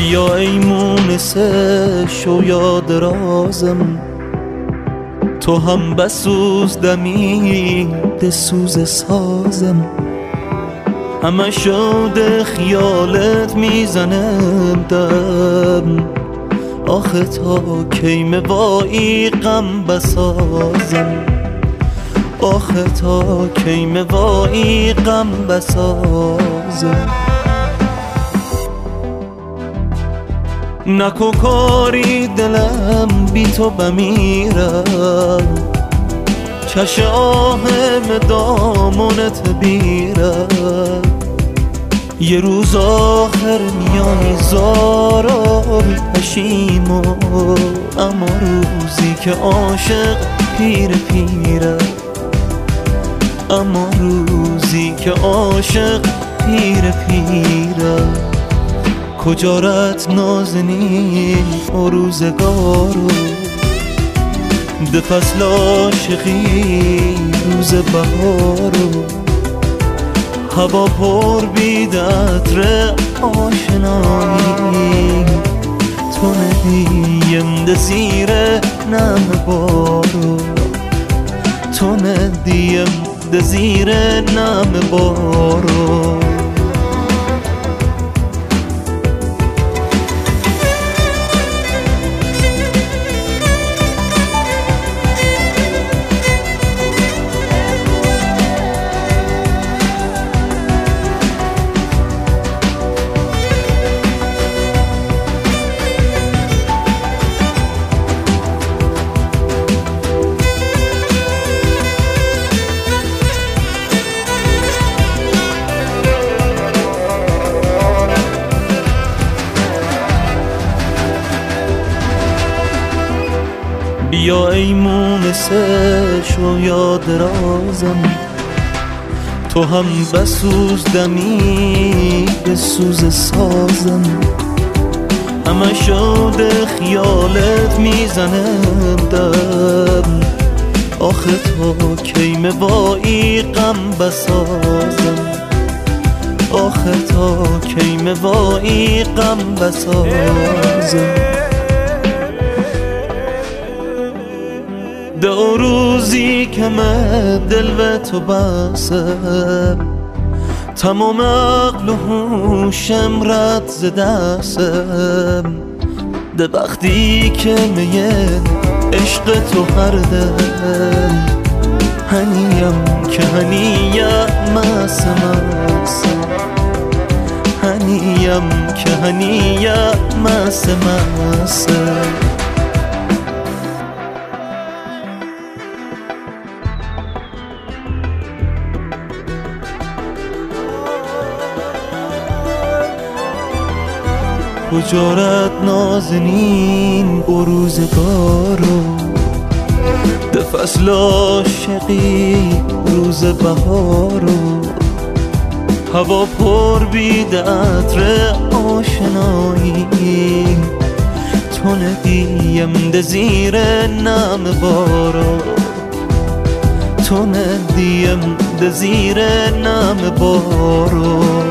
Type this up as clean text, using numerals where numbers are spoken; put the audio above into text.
بیا ای مونس شویا درازم، تو هم بسوز دمید سوز سازم. همه شده خیالت میزنم دم، آخه تا کی موایی غم بسازم، آخه تا کی موایی غم بسازم. نکو کاری دلم بی تو بمیرم، چش آهم دامونت بیرم. یه روز آخر میانی زارا پشیمو، اما روزی که عاشق پیر پیره، اما روزی که عاشق پیر پیره. کجا رت نازنین و روزگارو، ده فصل عاشقی روز بهارو. هوا پر بید عطر آشنایی، تو ندیم ده زیر نم بارو، تو ندیم ده زیر نم بارو. بیا ای مونس شویا درازم، تو هم بسوز دمی به سوز سازم. همه شده خیالت میزنم دم، آخه تا کی موایی غم بسازم، آخه تا کی موایی غم بسازم. دو روزی که من دل به تو بستم، تمام عقل و هوشم رد ز دستم. ده وقتی که میه عشق تو هر دم، هنیم که هنیم مس مس، هنیم که هنیم مس مس. کجا رت نازنین و روزگارو، ده فصل عاشقی روز بهارو. هوا پر بید عطر آشنایی، تو ندیم ده زیر نم بارو، تو ندیم ده زیر نم بارو.